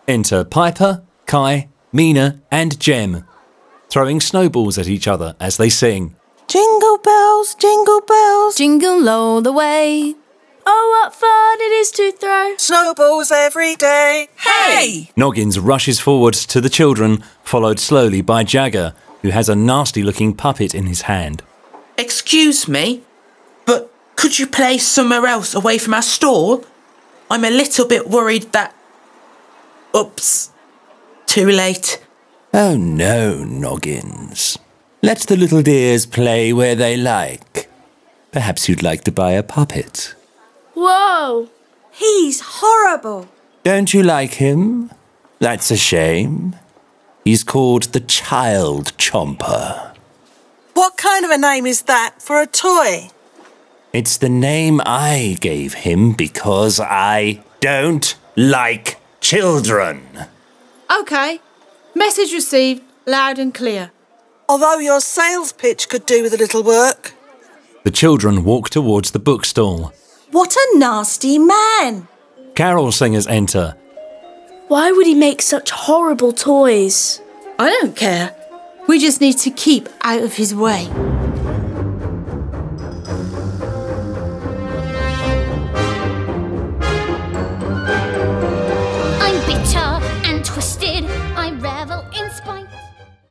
Enter Piper, Kai, Mina and Jem, throwing snowballs at each other as they sing. Jingle bells, jingle all the way. Oh, what fun it is to throw snowballs every day. Hey! Noggins rushes forwards to the children, followed slowly by Jagger, who has a nasty-looking puppet in his hand. Excuse me, but could you play somewhere else away from our stall? I'm a little bit worried that... Oops. Too late. Oh no, Noggins. Let the little dears play where they like. Perhaps you'd like to buy a puppet. Whoa! He's horrible. Don't you like him? That's a shame. He's called the Child Chomper. What kind of a name is that for a toy? It's the name I gave him because I don't like children. OK. Message received, loud and clear. Although your sales pitch could do with a little work. The children walk towards the bookstall. What a nasty man. Carol singers enter. Why would he make such horrible toys? I don't care. We just need to keep out of his way.